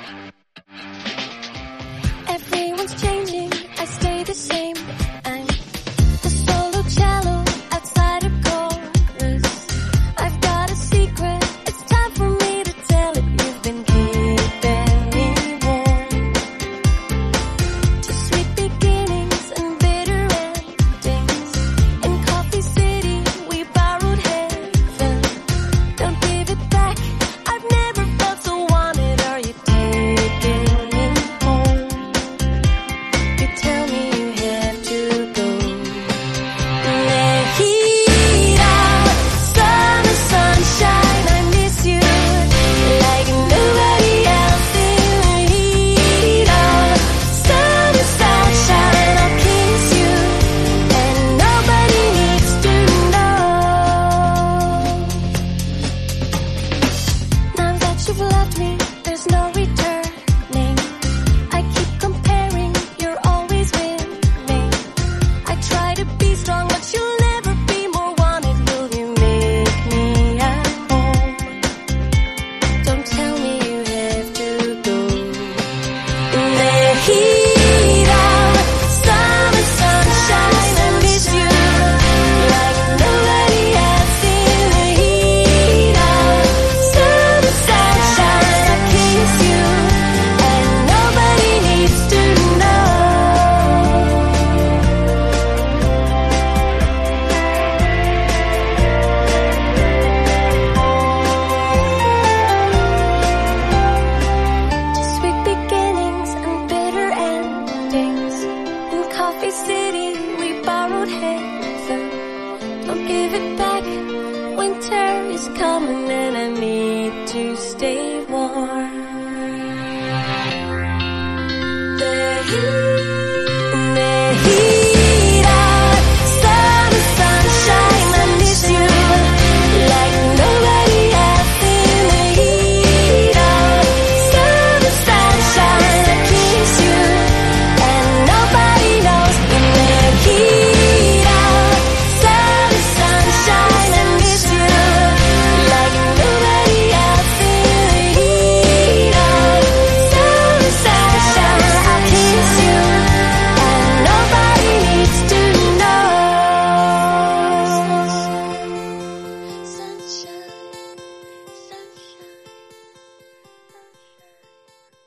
Everyone's changing, I stay the same. I'm the solo cello outside of chorus. I've got a secret, it's time for me to tell it. You've been keeping me warm. To sweet beginnings and bitter endings. In Coffee City, we borrowed heaven. Don't give it back, I've never felt so wanted. Are you taking me home? You tell me you have to go. The heat out, summer sunshine, I miss you like nobody else. In the heat out, summer sunshine, I'll kiss you, and nobody needs to know. Now that you've left me, there's no returning. I keep comparing, you're always winning. I try to be strong, but you'll never be more wanted. Will you make me at home? Don't tell me you have to go. The heat out, summer sunshine, I miss you like nobody else. In the heat out, summer sunshine, I kiss you, and nobody needs to know. Sweet beginnings and bitter endings. In Coffee City, we borrowed heaven. Don't give it back. Winter is coming and I need to stay warm. The heat